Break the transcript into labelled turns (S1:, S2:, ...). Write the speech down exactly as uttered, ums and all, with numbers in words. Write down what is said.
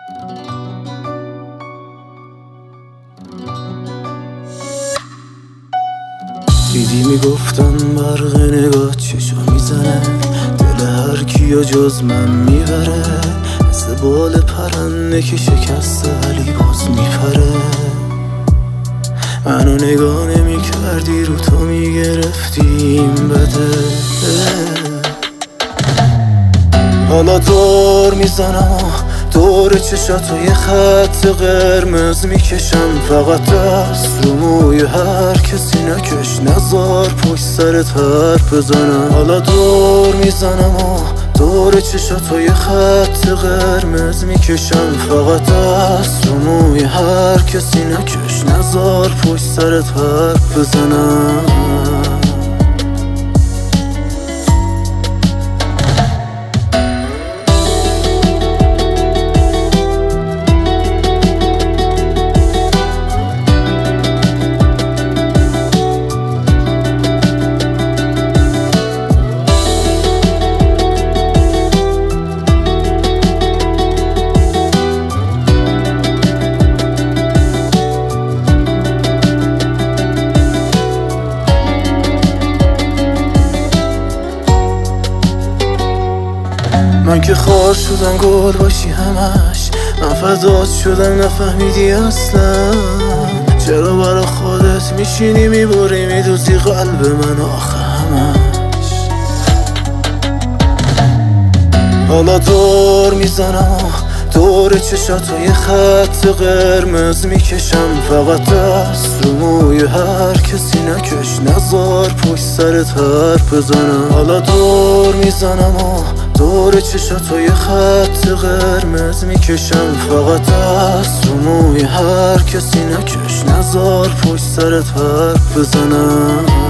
S1: دیدی میگفتن برق نگاه چشو میزنه، دل هر کیو جز من میبره. مثل بال پرنده که شکسته ولی باز میپره. منو نگاه نمی کردی، رو تو میگرفتیم بده. حالا دور میزنم و دور چشاتو یه خط قرمز میکشم. فقط دست رو موی هر کسی نکش، نزار پشت سرت حرف بزنم. حالا دور میزنم و دور چشاتو یه خط قرمز میکشم. فقط دست رو موی هر کسی نکش، نزار پشت سرت حرف بزنم. من که خار شدم گل باشی همش، من فدات شدم نفهمیدی اصلا. چرا برا خودت میشینی میبری میدوزی قلب من آخه همش. حالا دور میزنم و دور چشاتو یه خط قرمز میکشم. فقط دست رو موی هر کسی نکش، نزار پشت سرت حرف بزنم. حالا دور میزنم و دور چشاتو یه خط قرمز میکشم. فقط دست رو موی هر کسی نکش، نزار پشت سرت حرف بزنم.